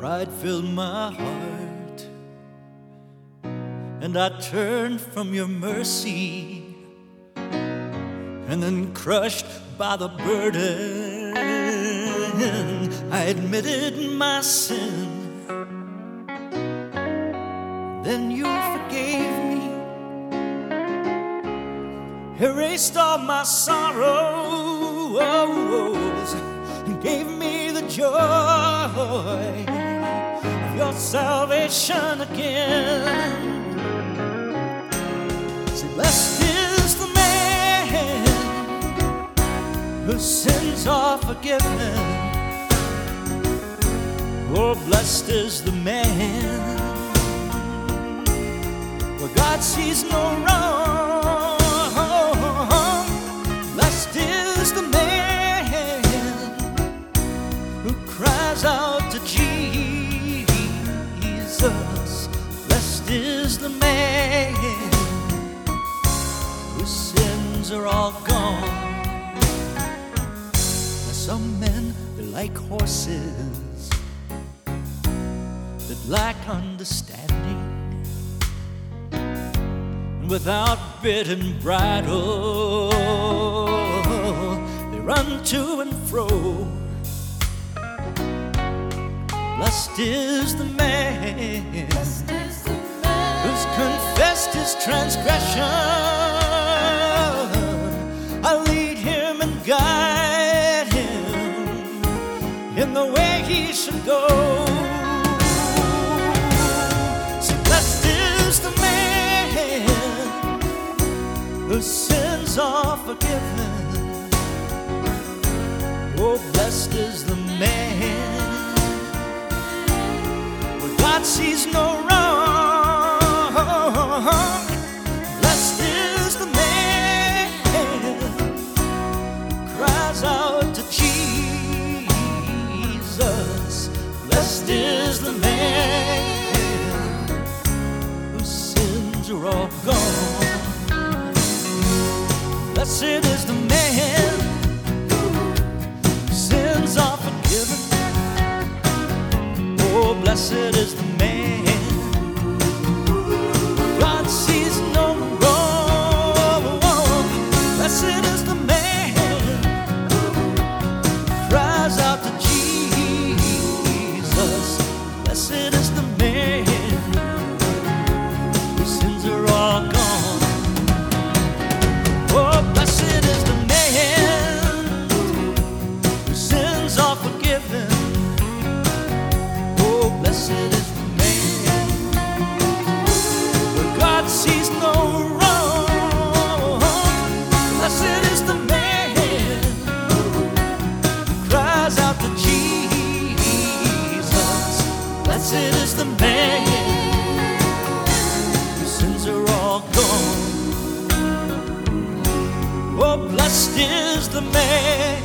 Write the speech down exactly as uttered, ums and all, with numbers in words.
Pride filled my heart, and I turned from your mercy, and then crushed by the burden, I admitted my sin. Then you forgave me, erased all my sorrows, and gave me the joy of your salvation again. See, blessed is the man whose sins are forgiven. Oh, blessed is the man where God sees no wrong. Blessed is the man who cries out to Jesus. Blessed is the man whose sins are all gone. Now some men, they're like horses that lack understanding, and without bit and bridle they run to and fro. Blessed is the man, Blessed is the man who's confessed his transgression. I lead him and guide him in the way he should go. See, blessed is the man whose sins are forgiven. Oh, blessed is the man where God sees no wrong. Blessed is the man who cries out to Jesus. Blessed is the man whose sins are all gone. Blessed is the man whose sins are forgiven. Oh, blessed is the man God sees no wrong. Blessed is the man cries out to Jesus. Blessed is the man whose sins are all gone. Oh, blessed is the man whose sins are forgiven. Oh, blessed is the man where God sees no wrong. Blessed is the man who cries out to Jesus. Blessed is the man whose sins are all gone. Oh, blessed is the man